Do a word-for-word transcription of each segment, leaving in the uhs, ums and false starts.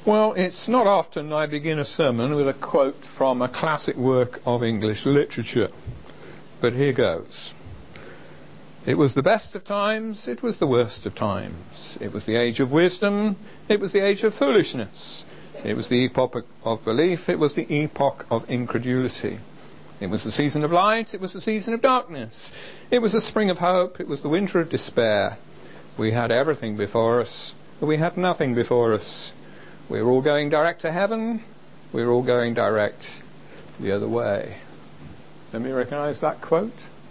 Well, it's not often I begin a sermon with a quote from a classic work of English literature, but here goes. It was the best of times, it was the worst of times. It was the age of wisdom, it was the age of foolishness. It was the epoch of belief, it was the epoch of incredulity. It was the season of light, it was the season of darkness. It was the spring of hope, it was the winter of despair. We had everything before us, but we had nothing before us. We were all going direct to heaven, we were all going direct the other way. Let me recognise that quote.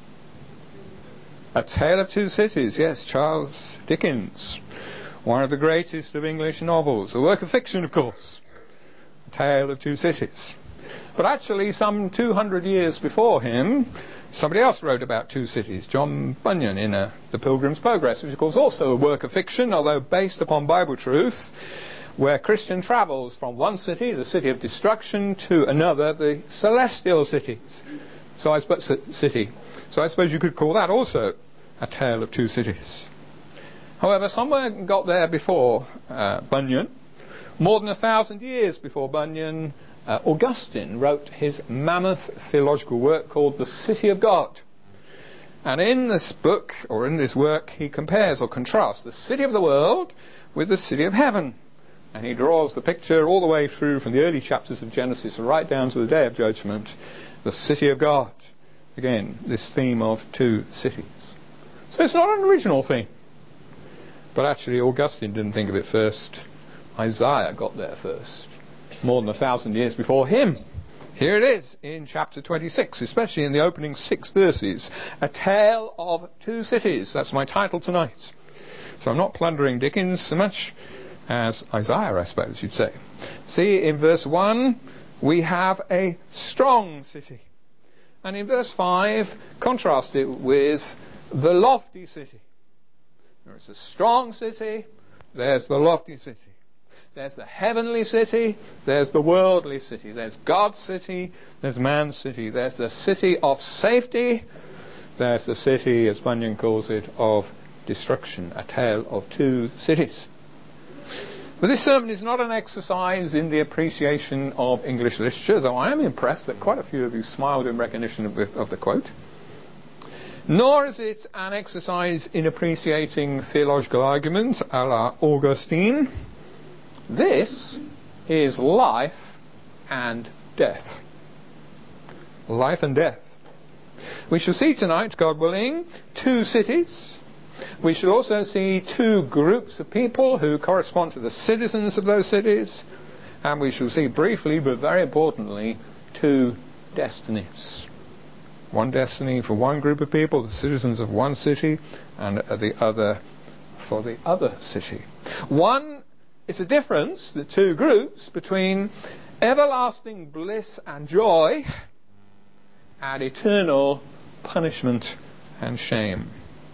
A Tale of Two Cities, yes, Charles Dickens. One of the greatest of English novels, a work of fiction, of course. A Tale of Two Cities. But actually, some two hundred years before him, somebody else wrote about two cities, John Bunyan, in a, The Pilgrim's Progress, which of course also a work of fiction, although based upon Bible truth, where Christian travels from one city, the city of destruction, to another, the celestial cities. So I suppose, city. So I suppose you could call that also a tale of two cities. However, someone got there before uh, Bunyan. More than a thousand years before Bunyan, uh, Augustine wrote his mammoth theological work called The City of God. And in this book, or in this work, he compares or contrasts the city of the world with the city of heaven. And he draws the picture all the way through from the early chapters of Genesis right down to the day of judgment, the city of God. Again, this theme of two cities. So it's not an original theme. But actually Augustine didn't think of it first. Isaiah got there first. More than a thousand years before him. Here it is in chapter twenty-six, especially in the opening six verses. A Tale of Two Cities. That's my title tonight. So I'm not plundering Dickens so much as Isaiah, I suppose you'd say. See, in verse one, we have a strong city. And in verse five, contrast it with the lofty city. There's a strong city, there's the lofty city. There's the heavenly city, there's the worldly city. There's God's city, there's man's city. There's the city of safety, there's the city, as Bunyan calls it, of destruction. A tale of two cities. But this sermon is not an exercise in the appreciation of English literature, though I am impressed that quite a few of you smiled in recognition of the, of the quote. Nor is it an exercise in appreciating theological argument a la Augustine. This is life and death. Life and death. We shall see tonight, God willing, two cities. We shall also see two groups of people who correspond to the citizens of those cities. And we shall see briefly, but very importantly, two destinies. One destiny for one group of people, the citizens of one city, and the other for the other city. One is a difference, the two groups, between everlasting bliss and joy and eternal punishment and shame.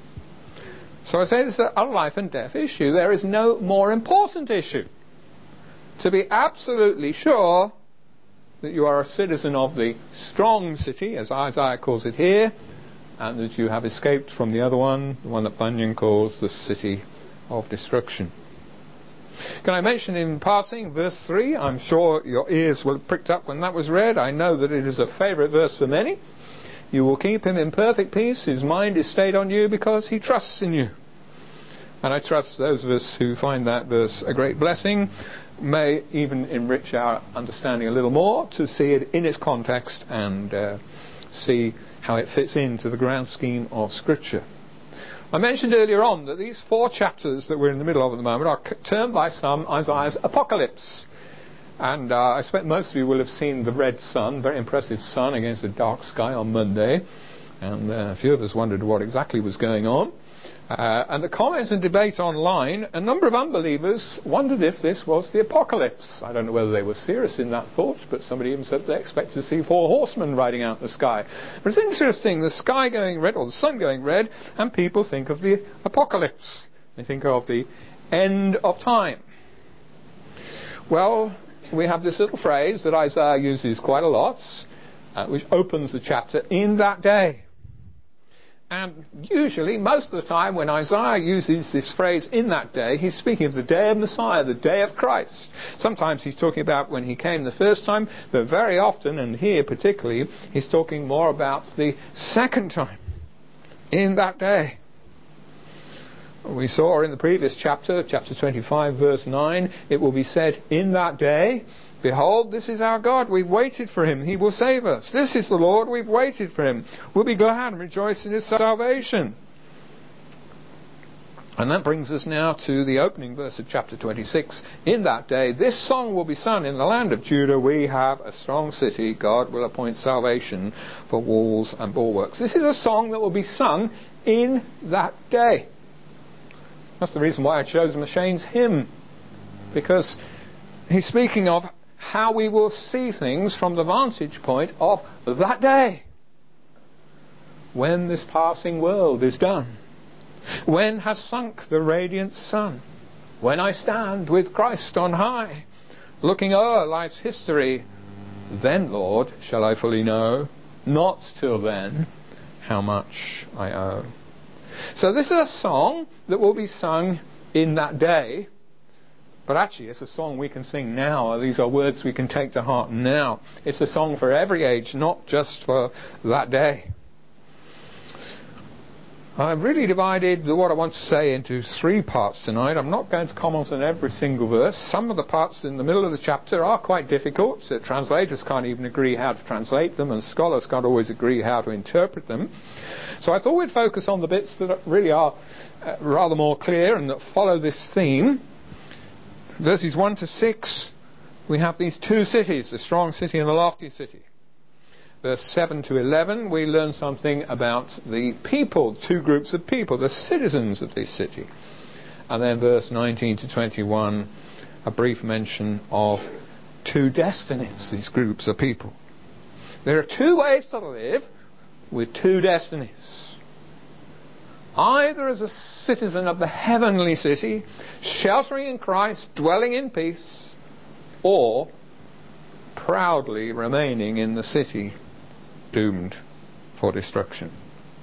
So I say this is a life and death issue. There is no more important issue. To be absolutely sure that you are a citizen of the strong city, as Isaiah calls it here, and that you have escaped from the other one, the one that Bunyan calls the city of destruction. Can I mention in passing verse three? I'm sure your ears were pricked up when that was read. I know that it is a favourite verse for many. You will keep him in perfect peace, whose mind is stayed on you, because he trusts in you. And I trust those of us who find that verse a great blessing may even enrich our understanding a little more to see it in its context and uh, see how it fits into the grand scheme of Scripture. I mentioned earlier on that these four chapters that we're in the middle of at the moment are termed by some Isaiah's Apocalypse. And uh, I expect most of you will have seen the red sun, very impressive sun against a dark sky on Monday. And uh, a few of us wondered what exactly was going on. Uh, and the comments and debate online, a number of unbelievers wondered if this was the apocalypse. I don't know whether they were serious in that thought, but somebody even said they expected to see four horsemen riding out in the sky. But it's interesting, the sky going red, or the sun going red, and people think of the apocalypse. They think of the end of time. Well, we have this little phrase that Isaiah uses quite a lot, uh, which opens the chapter, in that day. And usually, most of the time, when Isaiah uses this phrase, in that day, he's speaking of the day of Messiah, the day of Christ. Sometimes he's talking about when he came the first time, but very often, and here particularly, he's talking more about the second time, in that day. We saw in the previous chapter, chapter twenty-five, verse nine, it will be said, in that day, behold, this is our God, we've waited for him, he will save us. This is the Lord, we've waited for him. We'll be glad and rejoice in his salvation. And that brings us now to the opening verse of chapter twenty-six. In that day, this song will be sung in the land of Judah. We have a strong city. God will appoint salvation for walls and bulwarks. This is a song that will be sung in that day. That's the reason why I chose M'Cheyne's hymn. Because he's speaking of how we will see things from the vantage point of that day, when this passing world is done, when has sunk the radiant sun, when I stand with Christ on high, looking o'er life's history, then, Lord, shall I fully know, not till then, how much I owe. So this is a song that will be sung in that day. But actually, it's a song we can sing now. These are words we can take to heart now. It's a song for every age, not just for that day. I've really divided what I want to say into three parts tonight. I'm not going to comment on every single verse. Some of the parts in the middle of the chapter are quite difficult. So translators can't even agree how to translate them, and scholars can't always agree how to interpret them. So I thought we'd focus on the bits that really are uh, rather more clear and that follow this theme. Verses one to six, we have these two cities, the strong city and the lofty city. Verse seven to eleven, we learn something about the people, two groups of people, the citizens of this city. And then verse nineteen to twenty-one, a brief mention of two destinies, these groups of people. There are two ways to live with two destinies. Either as a citizen of the heavenly city, sheltering in Christ, dwelling in peace, or proudly remaining in the city, doomed for destruction.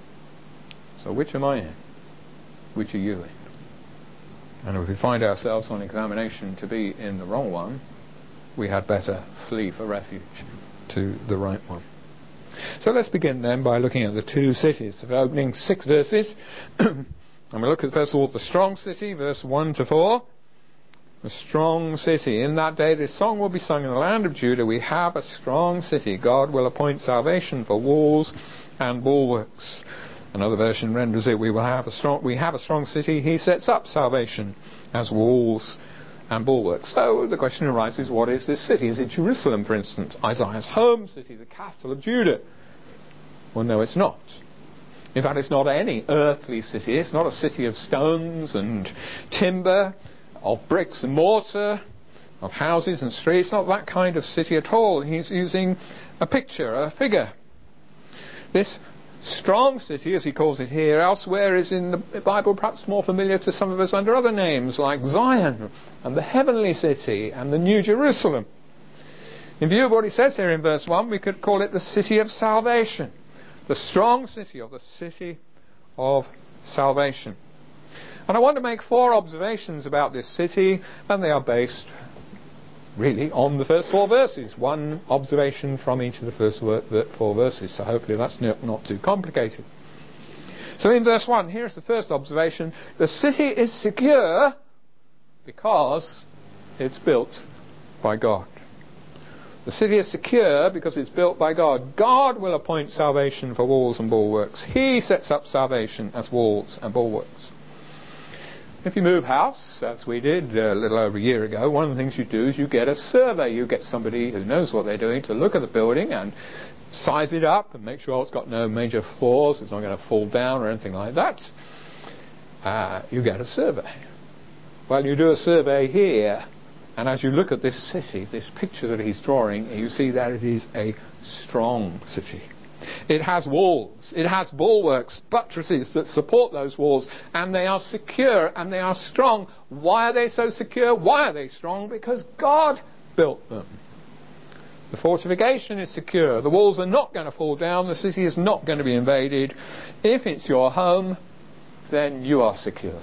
So which am I in? Which are you in? And if we find ourselves on examination to be in the wrong one, we had better flee for refuge to the right one. So let's begin then by looking at the two cities. The opening six verses. And we look at first of all the strong city, verse one to four. A strong city. In that day this song will be sung in the land of Judah. We have a strong city. God will appoint salvation for walls and bulwarks. Another version renders it, we will have a strong we have a strong city. He sets up salvation as walls and bulwarks. So the question arises, what is this city? Is it Jerusalem, for instance? Isaiah's home city, the capital of Judah? Well, no, it's not. In fact, it's not any earthly city. It's not a city of stones and timber, of bricks and mortar, of houses and streets. Not that kind of city at all. He's using a picture, a figure. This strong city, as he calls it here, elsewhere is in the Bible perhaps more familiar to some of us under other names like Zion and the heavenly city and the New Jerusalem. In view of what he says here in verse one, we could call it the city of salvation, the strong city, or the city of salvation. And I want to make four observations about this city, and they are based really on the first four verses. One observation from each of the first four verses. So hopefully that's not too complicated. So in verse one, here's the first observation. The city is secure because it's built by God. The city is secure because it's built by God. God will appoint salvation for walls and bulwarks. He sets up salvation as walls and bulwarks. If you move house, as we did a little over a year ago, one of the things you do is you get a survey. You get somebody who knows what they're doing to look at the building and size it up and make sure it's got no major flaws, it's not going to fall down or anything like that. Uh, you get a survey. Well, you do a survey here, and as you look at this city, this picture that he's drawing, you see that it is a strong city. It has walls, it has bulwarks, buttresses that support those walls, and they are secure and they are strong. Why are they so secure? Why are they strong? Because God built them. The fortification is secure. The walls are not going to fall down. The city is not going to be invaded. If it's your home, then you are secure.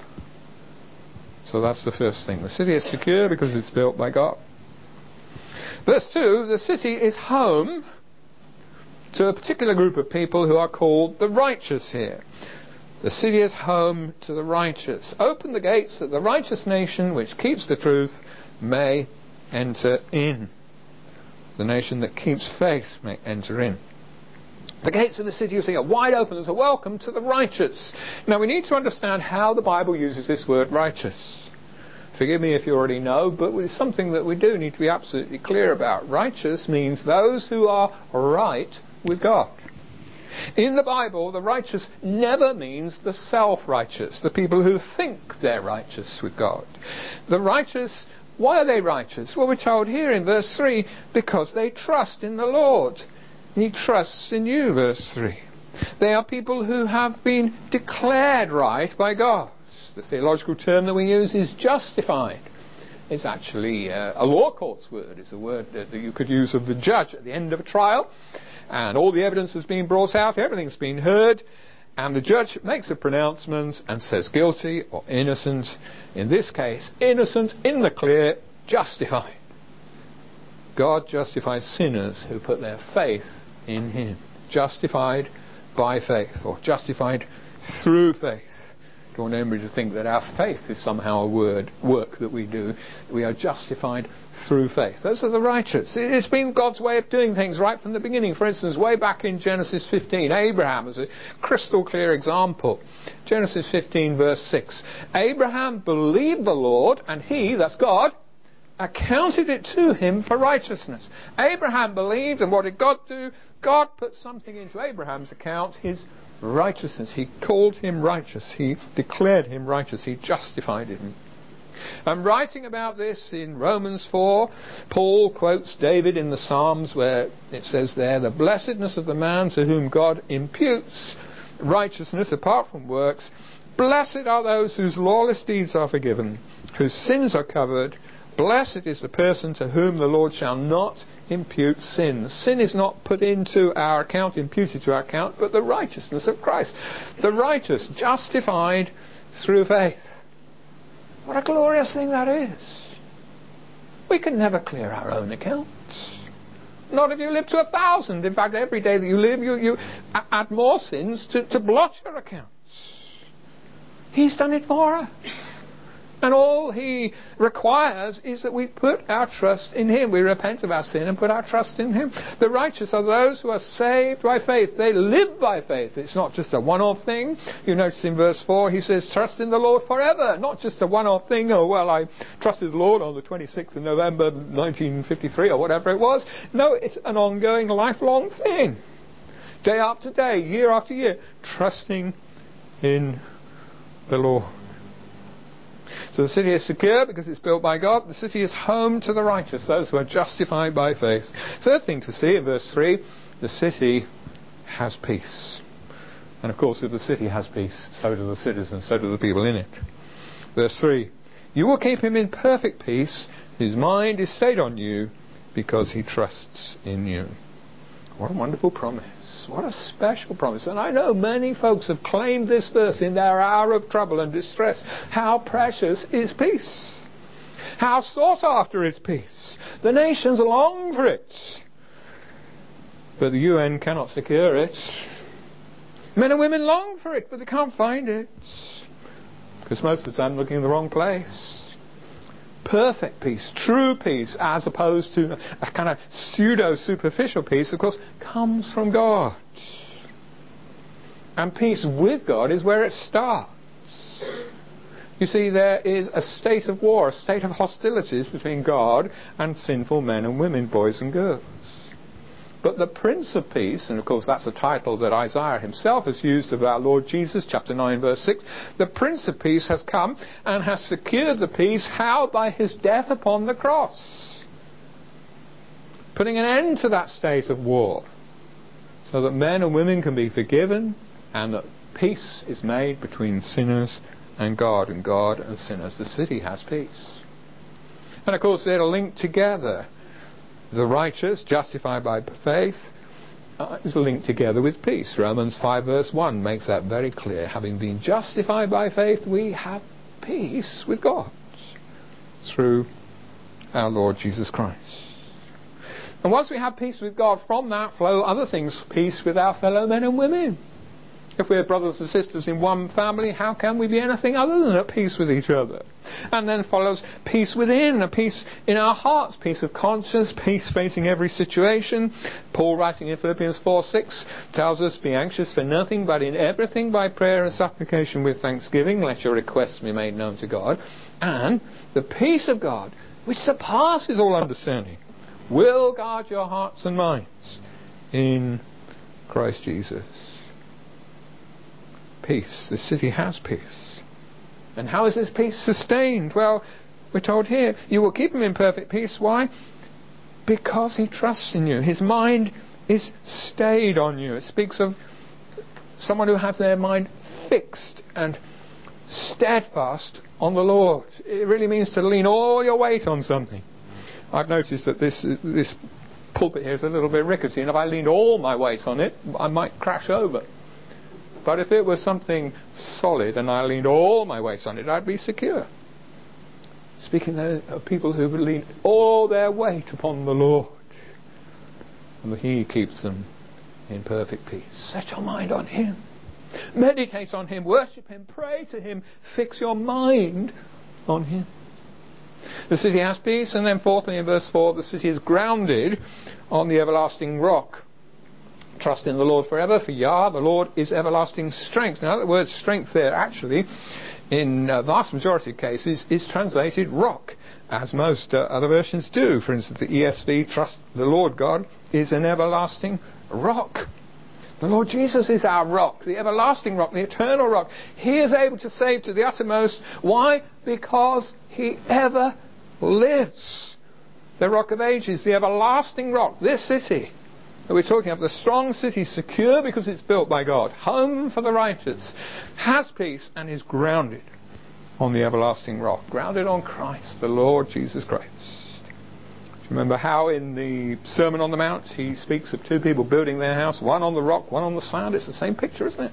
So that's the first thing. The city is secure because it's built by God. Verse two, the city is home to a particular group of people who are called the righteous here. The city is home to the righteous. Open the gates that the righteous nation which keeps the truth may enter in. The nation that keeps faith may enter in. The gates of the city, you see, are wide open as a welcome to the righteous. Now we need to understand how the Bible uses this word righteous. Forgive me if you already know, but it's something that we do need to be absolutely clear about. Righteous means those who are right with God. In the Bible, the righteous never means the self-righteous, the people who think they're righteous with God. The righteous, why are they righteous? Well, we're told here in verse three, because they trust in the Lord. He trusts in you, verse three. They are people who have been declared right by God. The theological term that we use is justified. It's actually uh, a law court's word. It's a word that, that you could use of the judge at the end of a trial. And all the evidence has been brought out, everything's been heard, and the judge makes a pronouncement and says guilty or innocent. In this case, innocent, in the clear, justified. God justifies sinners who put their faith in Him. Justified by faith, or justified through faith. Don't want anybody to think that our faith is somehow a word, work that we do. We are justified through faith. Those are the righteous. It's been God's way of doing things right from the beginning. For instance, way back in Genesis fifteen, Abraham is a crystal clear example. Genesis fifteen verse six. Abraham believed the Lord, and He, that's God, accounted it to him for righteousness. Abraham believed, and what did God do? God put something into Abraham's account, his righteousness. He called him righteous. He declared him righteous. He justified him. I'm writing about this in Romans four. Paul quotes David in the Psalms where it says there, the blessedness of the man to whom God imputes righteousness apart from works. Blessed are those whose lawless deeds are forgiven, whose sins are covered. Blessed is the person to whom the Lord shall not impute sin. Sin is not put into our account, imputed to our account, but the righteousness of Christ. The righteous, justified through faith. What a glorious thing that is. We can never clear our own accounts. Not if you live to a thousand. In fact, every day that you live, you, you add more sins to, to blot your accounts. He's done it for us. And all He requires is that we put our trust in Him. We repent of our sin and put our trust in Him. The righteous are those who are saved by faith. They live by faith. It's not just a one-off thing. You notice in verse four, he says, trust in the Lord forever. Not just a one-off thing. Oh, well, I trusted the Lord on the twenty-sixth of November nineteen fifty-three or whatever it was. No, it's an ongoing, lifelong thing. Day after day, year after year, trusting in the Lord. So the city is secure because it's built by God. The city is home to the righteous, those who are justified by faith. Third thing to see in verse three, the city has peace. And of course, if the city has peace, so do the citizens, so do the people in it. Verse three, you will keep him in perfect peace, whose mind is stayed on you, because he trusts in you. What a wonderful promise. What a special promise. And I know many folks have claimed this verse in their hour of trouble and distress. How precious is peace. How sought after is peace. The nations long for it. But the U N cannot secure it. Men and women long for it, but they can't find it. Because most of the time looking in the wrong place. Perfect peace, true peace, as opposed to a kind of pseudo-superficial peace, of course, comes from God. And peace with God is where it starts. You see, there is a state of war, a state of hostilities between God and sinful men and women, boys and girls. But the Prince of Peace, and of course that's a title that Isaiah himself has used of our Lord Jesus, chapter nine, verse six, the Prince of Peace has come and has secured the peace. How? By his death upon the cross. Putting an end to that state of war, so that men and women can be forgiven and that peace is made between sinners and God, and God and sinners. The city has peace. And of course they're linked together. The righteous, justified by faith, uh, is linked together with peace. Romans five verse one makes that very clear. Having been justified by faith, we have peace with God through our Lord Jesus Christ. And once we have peace with God, from that flow other things, peace with our fellow men and women. If we're brothers and sisters in one family, how can we be anything other than at peace with each other? And then follows peace within, a peace in our hearts, peace of conscience, peace facing every situation. Paul, writing in Philippians four six, tells us, be anxious for nothing, but in everything by prayer and supplication with thanksgiving, let your requests be made known to God. And the peace of God, which surpasses all understanding, will guard your hearts and minds in Christ Jesus. Peace. The city has peace. And how is this peace sustained? Well, we're told here, you will keep him in perfect peace. Why? Because he trusts in you. His mind is stayed on you. It speaks of someone who has their mind fixed and steadfast on the Lord. It really means to lean all your weight on something. I've noticed that this this pulpit here is a little bit rickety, and if I leaned all my weight on it, I might crash over. But if it was something solid and I leaned all my weight on it, I'd be secure. Speaking of people who lean all their weight upon the Lord, and He keeps them in perfect peace. Set your mind on Him. Meditate on Him. Worship Him. Pray to Him. Fix your mind on Him. The city has peace, and then fourthly in verse four, the city is grounded on the everlasting rock. Trust in the Lord forever, for Yah, the Lord, is everlasting strength. Now, the word strength there actually, in a vast majority of cases, is translated rock, as most uh, other versions do. For instance, the E S V, trust the Lord God, is an everlasting rock. The Lord Jesus is our rock, the everlasting rock, the eternal rock. He is able to save to the uttermost. Why? Because He ever lives. The Rock of Ages, the everlasting rock, this city that we're talking of, the strong city, secure because it's built by God, home for the righteous, has peace and is grounded on the everlasting rock, grounded on Christ, the Lord Jesus Christ. Do you remember how in the Sermon on the Mount He speaks of two people building their house, one on the rock, one on the sand? It's the same picture, isn't it?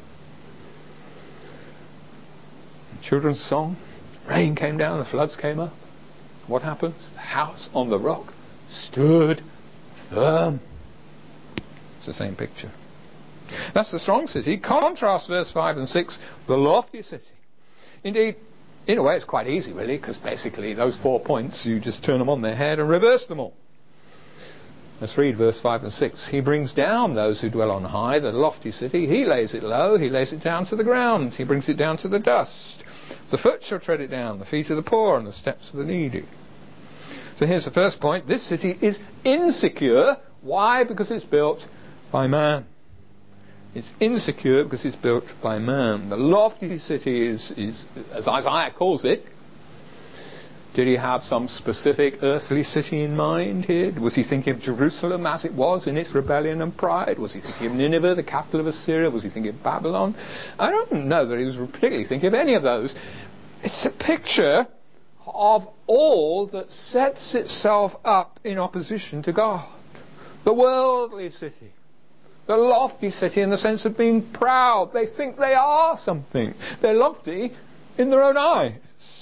Children's song, rain came down, the floods came up. What happened? The house on the rock stood firm. It's the same picture. That's the strong city. Contrast verse five and six, the lofty city. Indeed, in a way it's quite easy really, because basically those four points, you just turn them on their head and reverse them all. Let's read verse five and six. He brings down those who dwell on high, the lofty city. He lays it low. He lays it down to the ground. He brings it down to the dust. The foot shall tread it down, the feet of the poor and the steps of the needy. So here's the first point. This city is insecure. Why? Because it's built by man. It's insecure because it's built by man. The lofty city is, is, as Isaiah calls it. Did he have some specific earthly city in mind here? Was he thinking of Jerusalem as it was in its rebellion and pride? Was he thinking of Nineveh, the capital of Assyria? Was he thinking of Babylon? I don't know that he was particularly thinking of any of those. It's a picture of all that sets itself up in opposition to God. The worldly city. The lofty city in the sense of being proud. They think they are something. They're lofty in their own eyes.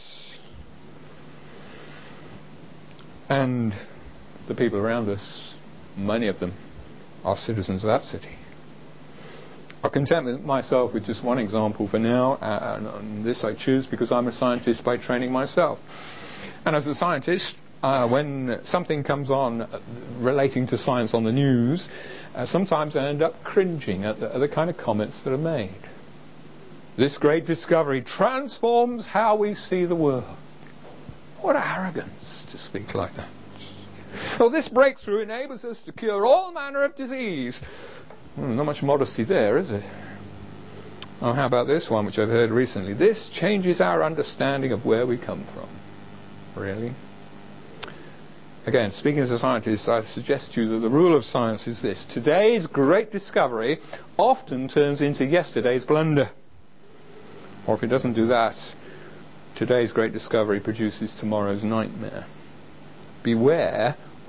And the people around us, many of them, are citizens of that city. I content myself with just one example for now, and this I choose because I'm a scientist by training myself. And as a scientist, uh, when something comes on relating to science on the news, uh, sometimes I end up cringing at the, at the kind of comments that are made. This great discovery transforms how we see the world. What arrogance to speak like that. Well, this breakthrough enables us to cure all manner of disease. Well, not much modesty there, is it? Oh, how about this one, which I've heard recently? This changes our understanding of where we come from. Really? Again, speaking as a scientist, I suggest to you that the rule of science is this. Today's great discovery often turns into yesterday's blunder. Or if it doesn't do that, today's great discovery produces tomorrow's nightmare. Beware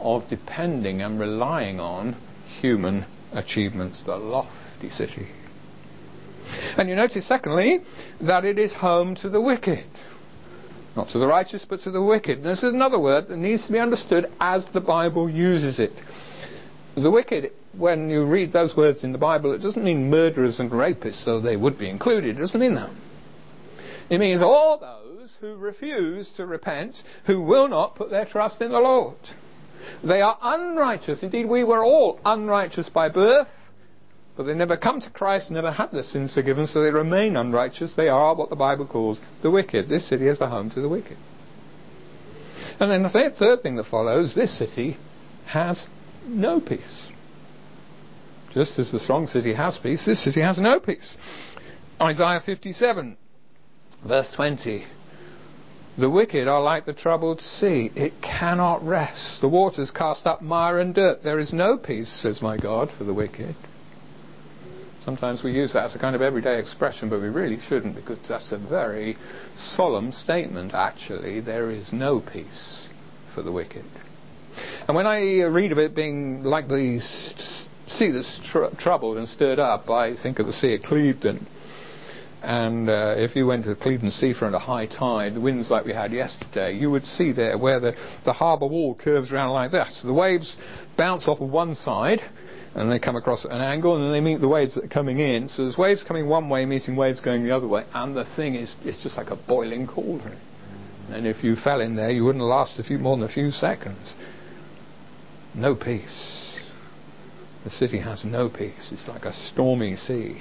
of depending and relying on human achievements, the lofty city. And you notice, secondly, that it is home to the wicked. Not to the righteous, but to the wicked. And this is another word that needs to be understood as the Bible uses it. The wicked, when you read those words in the Bible, it doesn't mean murderers and rapists, though they would be included. It doesn't mean that. It means all those who refuse to repent, who will not put their trust in the Lord. They are unrighteous. Indeed, we were all unrighteous by birth, but they never come to Christ, never had their sins forgiven, so they remain unrighteous. They are what the Bible calls the wicked. This city is a home to the wicked. And then the third thing that follows, this city has no peace. Just as the strong city has peace, this city has no peace. Isaiah fifty-seven, verse twenty. The wicked are like the troubled sea. It cannot rest. The waters cast up mire and dirt. There is no peace, says my God, for the wicked. Sometimes we use that as a kind of everyday expression, but we really shouldn't, because that's a very solemn statement, actually. There is no peace for the wicked. And when I read of it being like the sea that's tr- troubled and stirred up, I think of the Sea of Clevedon. And uh, if you went to the Clevedon seafront at high tide, the winds like we had yesterday, you would see there where the, the harbour wall curves around like that. So the waves bounce off of one side, and they come across at an angle, and then they meet the waves that are coming in. So there's waves coming one way meeting waves going the other way, and the thing is it's just like a boiling cauldron. And if you fell in there, you wouldn't last a few more than a few seconds. No peace. The city has no peace. It's like a stormy sea.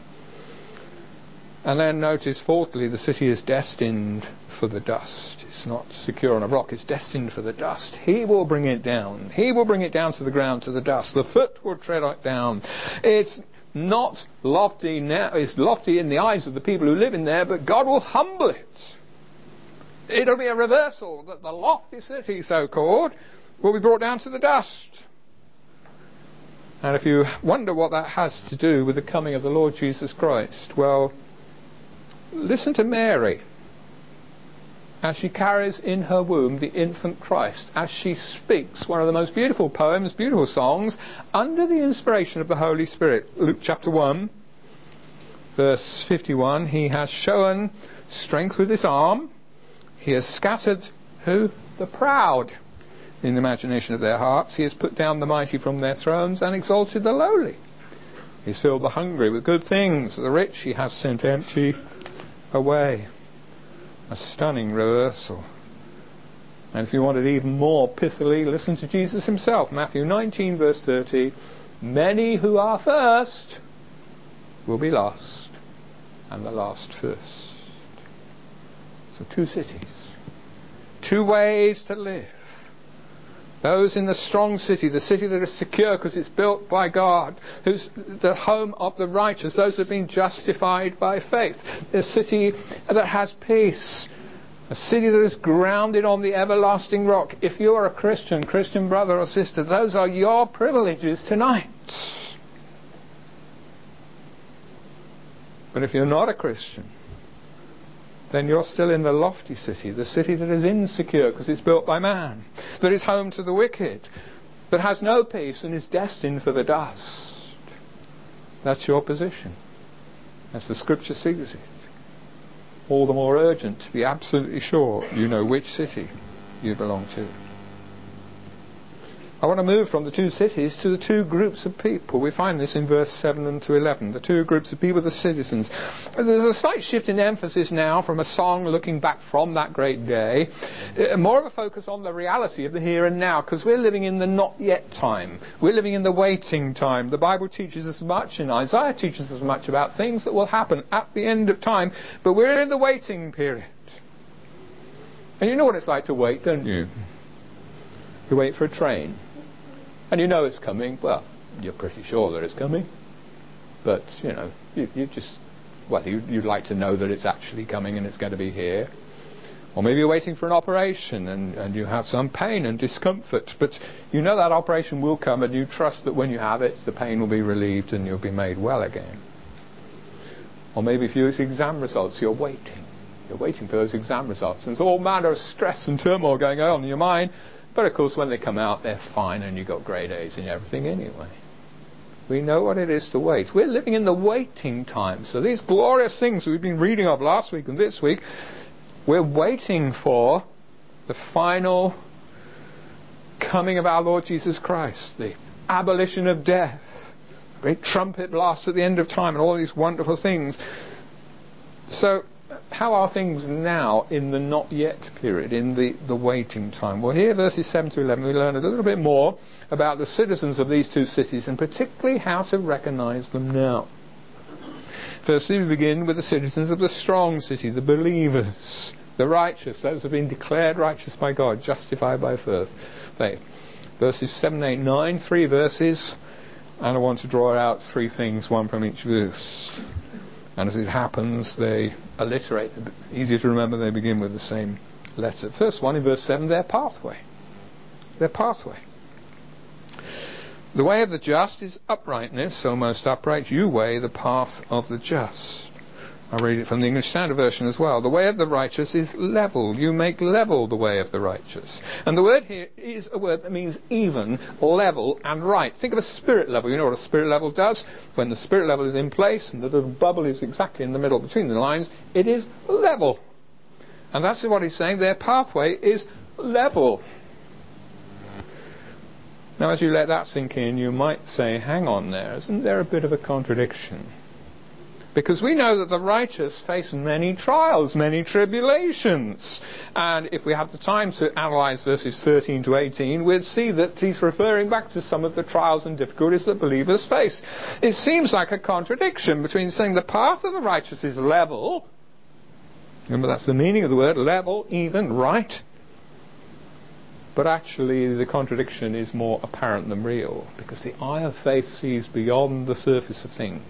And then notice, fourthly, the city is destined for the dust. It's not secure on a rock, it's destined for the dust. He will bring it down. He will bring it down to the ground, to the dust. The foot will tread it down. It's not lofty now, it's lofty in the eyes of the people who live in there, but God will humble it. It'll be a reversal, that the lofty city, so-called, will be brought down to the dust. And if you wonder what that has to do with the coming of the Lord Jesus Christ, well, listen to Mary as she carries in her womb the infant Christ, as she speaks one of the most beautiful poems, beautiful songs, under the inspiration of the Holy Spirit. Luke chapter one, verse fifty-one, He has shown strength with His arm. He has scattered, who? The proud in the imagination of their hearts. He has put down the mighty from their thrones and exalted the lowly. He's filled the hungry with good things. The rich He has sent empty away. A stunning reversal. And if you want it even more pithily, listen to Jesus Himself. Matthew nineteen, verse thirty. Many who are first will be last, and the last first. So two cities. Two ways to live. Those in the strong city, the city that is secure because it's built by God, who's the home of the righteous, those who have been justified by faith. A city that has peace. A city that is grounded on the everlasting rock. If you are a Christian, Christian brother or sister, those are your privileges tonight. But if you're not a Christian, then you're still in the lofty city, the city that is insecure because it's built by man, that is home to the wicked, that has no peace and is destined for the dust. That's your position, as the Scripture sees it. All the more urgent to be absolutely sure you know which city you belong to. I want to move from the two cities to the two groups of people. We find this in verse seven and to eleven. The two groups of people, the citizens. There's a slight shift in emphasis now from a song looking back from that great day. More of a focus on the reality of the here and now, because we're living in the not yet time. We're living in the waiting time. The Bible teaches us much, and Isaiah teaches us much about things that will happen at the end of time, but we're in the waiting period. And you know what it's like to wait, don't you? You wait for a train. And you know it's coming. Well, you're pretty sure that it's coming. But, you know, you, you just, well, you, you'd like to know that it's actually coming and it's going to be here. Or maybe you're waiting for an operation and, and you have some pain and discomfort. But you know that operation will come and you trust that when you have it, the pain will be relieved and you'll be made well again. Or maybe if you use exam results, you're waiting. You're waiting for those exam results. And there's all manner of stress and turmoil going on in your mind. But of course when they come out they're fine and you've got grade A's in everything anyway. We know what it is to wait. We're living in the waiting time. So these glorious things we've been reading of last week and this week, we're waiting for the final coming of our Lord Jesus Christ, the abolition of death, great trumpet blast at the end of time, and all these wonderful things. So how are things now in the not yet period, in the, the waiting time? Well, here, verses seven to eleven, we learn a little bit more about the citizens of these two cities, and particularly how to recognize them now. Firstly, we begin with the citizens of the strong city, the believers, the righteous, those who have been declared righteous by God, justified by faith. Verses seven, eight, nine, three verses, and I want to draw out three things, one from each verse. And as it happens, they alliterate. Easier to remember, they begin with the same letter. First one, in verse seven, their pathway. Their pathway. The way of the just is uprightness, so most upright, you weigh the path of the just. I read it from the English Standard Version as well. The way of the righteous is level. You make level the way of the righteous. And the word here is a word that means even, level, and right. Think of a spirit level. You know what a spirit level does? When the spirit level is in place and the little bubble is exactly in the middle between the lines, it is level. And that's what he's saying. Their pathway is level. Now, as you let that sink in, you might say, hang on there, isn't there a bit of a contradiction? Because we know that the righteous face many trials, many tribulations. And if we had the time to analyse verses thirteen to eighteen, we'd see that he's referring back to some of the trials and difficulties that believers face. It seems like a contradiction between saying the path of the righteous is level. Remember, that's the meaning of the word, level, even, right. But actually the contradiction is more apparent than real, because the eye of faith sees beyond the surface of things.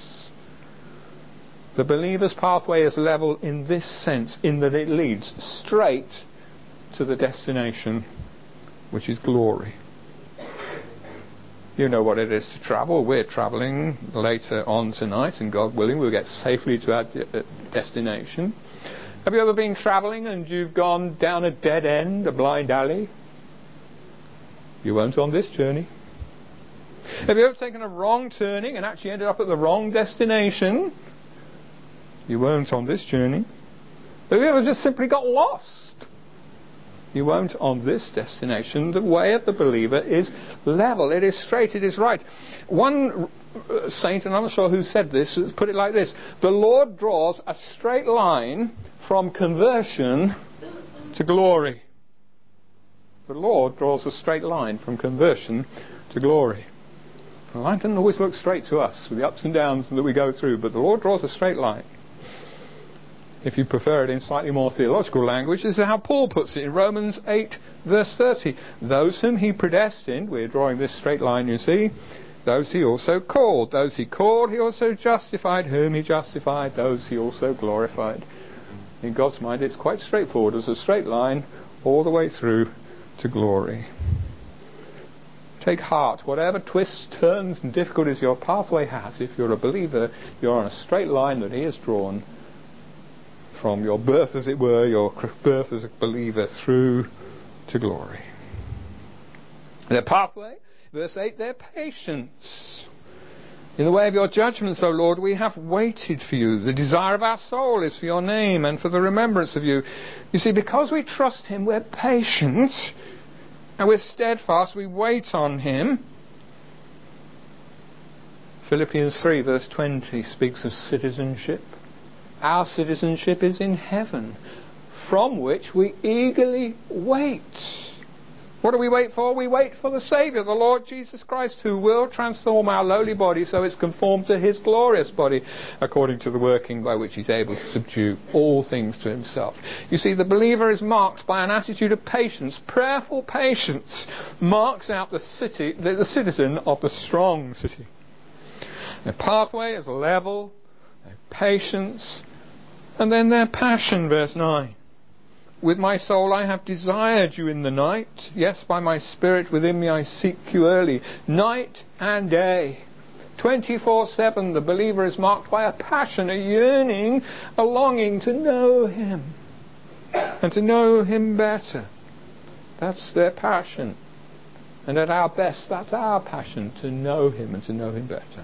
The believer's pathway is level in this sense, in that it leads straight to the destination, which is glory. You know what it is to travel. We're travelling later on tonight, and God willing, we'll get safely to our de- destination. Have you ever been travelling and you've gone down a dead end, a blind alley? You won't on this journey. Have you ever taken a wrong turning and actually ended up at the wrong destination? You won't on this journey. Have you ever just simply got lost? You won't on this destination. The way of the believer is level. It is straight. It is right. One saint, and I'm not sure who said this, put it like this: the Lord draws a straight line from conversion to glory. The Lord draws a straight line from conversion to glory. The line doesn't always look straight to us with the ups and downs that we go through, but the Lord draws a straight line. If you prefer it in slightly more theological language, this is how Paul puts it in Romans eight verse thirty. Those whom he predestined, we're drawing this straight line, you see, those he also called. Those he called, he also justified. Whom he justified, those he also glorified. In God's mind, it's quite straightforward. There's a straight line all the way through to glory. Take heart. Whatever twists, turns and difficulties your pathway has, if you're a believer, you're on a straight line that he has drawn from your birth, as it were, your birth as a believer, through to glory. Their pathway, verse eight, their patience. In the way of your judgments, O Lord, we have waited for you. The desire of our soul is for your name and for the remembrance of you. You see, because we trust him, we're patient and we're steadfast. We wait on him. Philippians three verse twenty speaks of citizenship. Our citizenship is in heaven, from which we eagerly wait. What do we wait for? We wait for the Saviour, the Lord Jesus Christ, who will transform our lowly body so it's conformed to his glorious body, according to the working by which he's able to subdue all things to himself. You see, the believer is marked by an attitude of patience. Prayerful patience marks out the city, the, the citizen of the strong city. Their pathway is level, their patience, and then their passion, verse nine. With my soul I have desired you in the night. Yes, by my spirit within me I seek you early. Night and day. twenty-four seven, the believer is marked by a passion, a yearning, a longing to know him. And to know him better. That's their passion. And at our best, that's our passion, to know him and to know him better.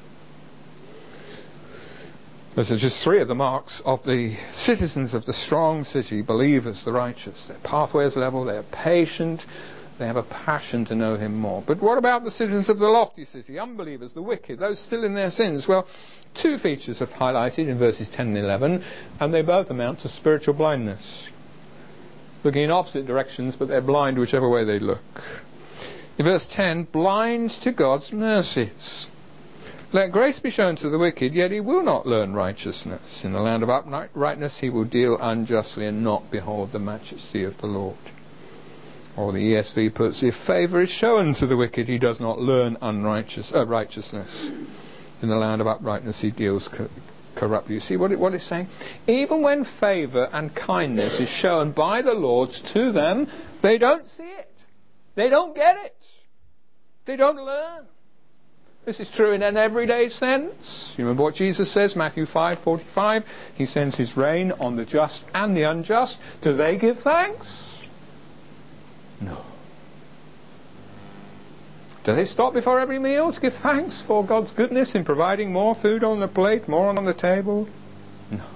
Those are just three of the marks of the citizens of the strong city, believers, the righteous. Their pathway is level, they are patient, they have a passion to know him more. But what about the citizens of the lofty city, unbelievers, the wicked, those still in their sins? Well, two features are highlighted in verses ten and eleven, and they both amount to spiritual blindness. Looking in opposite directions, but they're blind whichever way they look. In verse ten, blind to God's mercies. Let grace be shown to the wicked, yet he will not learn righteousness. In the land of uprightness he will deal unjustly and not behold the majesty of the Lord. Or the E S V puts, if favour is shown to the wicked, he does not learn unrighteous, uh, righteousness. In the land of uprightness he deals co- corruptly. You see what, it, what it's saying? Even when favour and kindness is shown by the Lord to them, they don't see it. They don't get it. They don't learn. This is true in an everyday sense. You remember what Jesus says, Matthew five forty-five? He sends his rain on the just and the unjust. Do they give thanks? No. Do they stop before every meal to give thanks for God's goodness in providing more food on the plate, more on the table? No.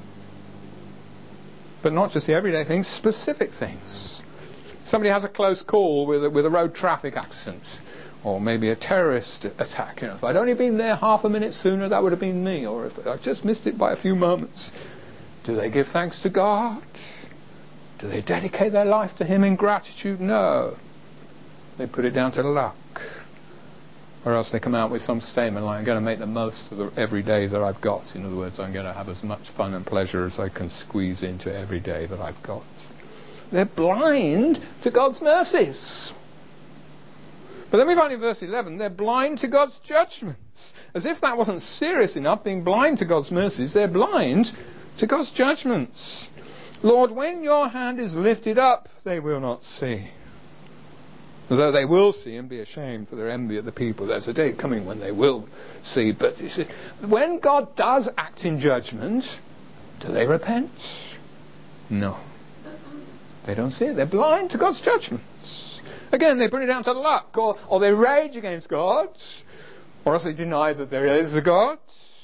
But not just the everyday things, specific things. Somebody has a close call with a, with a road traffic accident, or maybe a terrorist attack. You know, if I'd only been there half a minute sooner, that would have been me. Or if I just missed it by a few moments. Do they give thanks to God? Do they dedicate their life to him in gratitude? No. They put it down to luck. Or else they come out with some statement like, I'm going to make the most of the, every day that I've got. In other words, I'm going to have as much fun and pleasure as I can squeeze into every day that I've got. They're blind to God's mercies. But then we find in verse eleven, they're blind to God's judgments. As if that wasn't serious enough, being blind to God's mercies, they're blind to God's judgments. Lord, when your hand is lifted up, they will not see. Although they will see and be ashamed for their envy at the people. There's a day coming when they will see. But you see, when God does act in judgment, do they repent? No. They don't see it. They're blind to God's judgments. Again, they put it down to luck, or, or they rage against God, or else they deny that there is a God,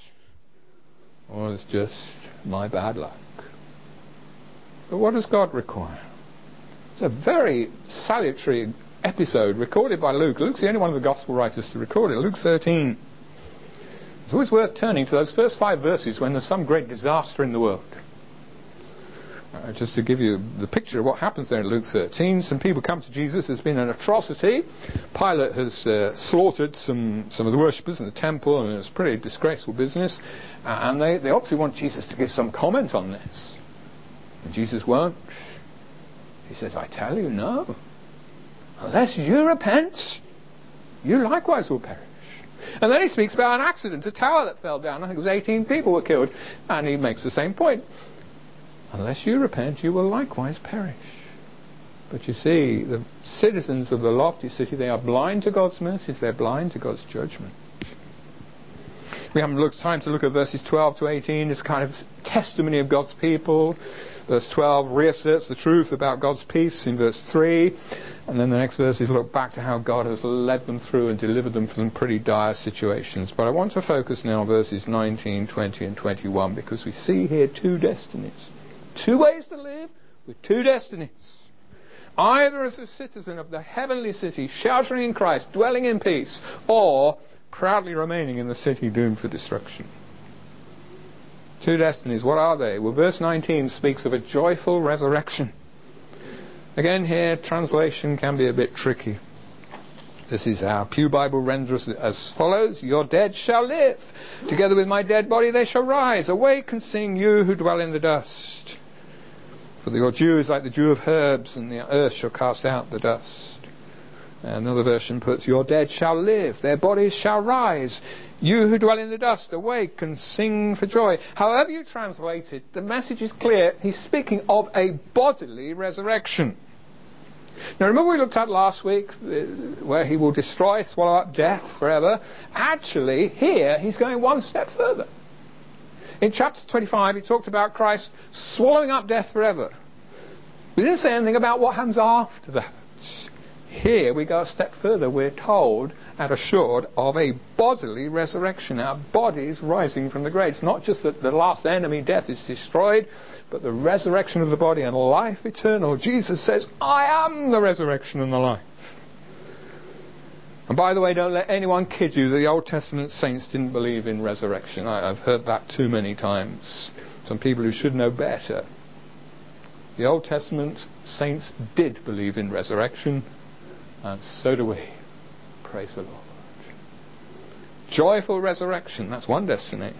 or it's just my bad luck. But what does God require? It's a very salutary episode recorded by Luke. Luke's the only one of the gospel writers to record it. Luke thirteen. It's always worth turning to those first five verses when there's some great disaster in the world. Uh, just to give you the picture of what happens there in Luke thirteen, some people come to Jesus. There's been an atrocity. Pilate has uh, slaughtered some, some of the worshippers in the temple, and it's a pretty disgraceful business. Uh, and they, they obviously want Jesus to give some comment on this. And Jesus won't. He says, I tell you, no. Unless you repent, you likewise will perish. And then he speaks about an accident, a tower that fell down. I think it was eighteen people were killed. And he makes the same point. Unless you repent, you will likewise perish. But you see, the citizens of the lofty city, they are blind to God's mercies. They're blind to God's judgment. We haven't looked time to look at verses twelve to eighteen. It's kind of testimony of God's people. Verse twelve reasserts the truth about God's peace in verse three. And then the next verses look back to how God has led them through and delivered them from some pretty dire situations. But I want to focus now on verses nineteen, twenty and twenty-one, because we see here two destinies. Two ways to live with two destinies. Either as a citizen of the heavenly city, sheltering in Christ, dwelling in peace, or proudly remaining in the city doomed for destruction. Two destinies. What are they? Well, verse nineteen speaks of a joyful resurrection. Again here, translation can be a bit tricky. This is our Pew Bible renders it as follows. Your dead shall live. Together with my dead body they shall rise. Awake and sing, you who dwell in the dust. For your dew is like the dew of herbs, and the earth shall cast out the dust. Another version puts, your dead shall live, their bodies shall rise. You who dwell in the dust, awake and sing for joy. However you translate it, the message is clear. He's speaking of a bodily resurrection. Now remember we looked at last week where he will destroy, swallow up death forever. Actually, here he's going one step further. In chapter twenty-five he talked about Christ swallowing up death forever. We didn't say anything about what happens after that. Here we go a step further. We're told and assured of a bodily resurrection. Our bodies rising from the grave. It's not just that the last enemy, death, is destroyed, but the resurrection of the body and life eternal. Jesus says, I am the resurrection and the life. And by the way, don't let anyone kid you that the Old Testament saints didn't believe in resurrection. I, I've heard that too many times. Some people who should know better. The Old Testament saints did believe in resurrection, and so do we. Praise the Lord. Joyful resurrection, that's one destiny.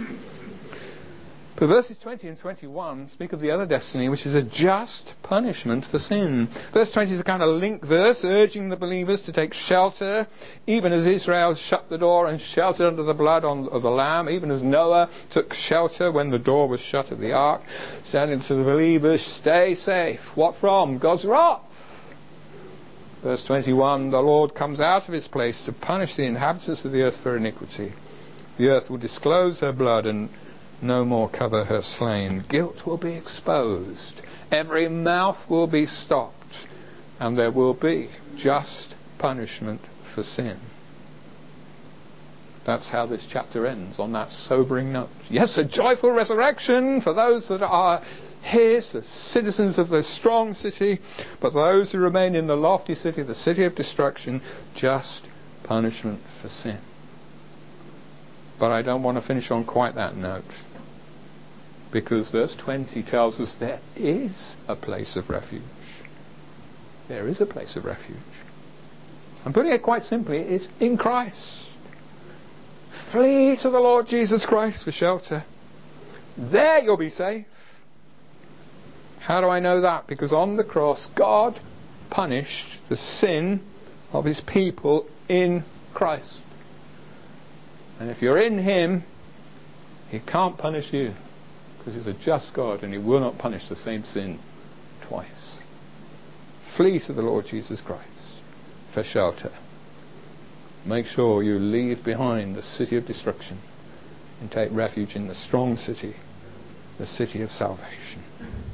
But verses twenty and twenty-one speak of the other destiny, which is a just punishment for sin. Verse twenty is a kind of link verse, urging the believers to take shelter, even as Israel shut the door and sheltered under the blood on, of the Lamb, even as Noah took shelter when the door was shut of the ark, saying to the believers, stay safe. What from? God's wrath. Verse twenty-one, the Lord comes out of his place to punish the inhabitants of the earth for iniquity. The earth will disclose her blood and no more cover her slain. Guilt will be exposed. Every mouth will be stopped. And there will be just punishment for sin. That's how this chapter ends, on that sobering note. Yes, a joyful resurrection for those that are his, the citizens of the strong city, but those who remain in the lofty city, the city of destruction, just punishment for sin. But I don't want to finish on quite that note, because verse twenty tells us there is a place of refuge. There is a place of refuge. I'm putting it quite simply, it's in Christ. Flee to the Lord Jesus Christ for shelter. There you'll be safe. How do I know that? Because on the cross, God punished the sin of his people in Christ. And if you're in him, he can't punish you, because he's a just God and he will not punish the same sin twice. Flee to the Lord Jesus Christ for shelter. Make sure you leave behind the city of destruction and take refuge in the strong city, the city of salvation.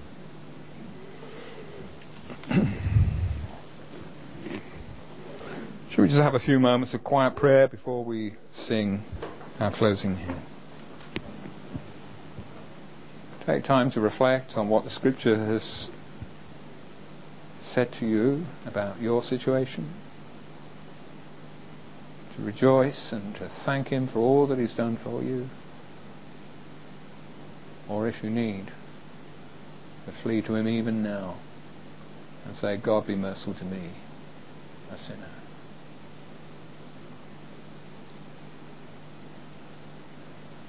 Should we just have a few moments of quiet prayer before we sing our closing hymn? Take time to reflect on what the Scripture has said to you about your situation. To rejoice and to thank him for all that he's done for you. Or if you need, to flee to him even now and say, God, be merciful to me, a sinner.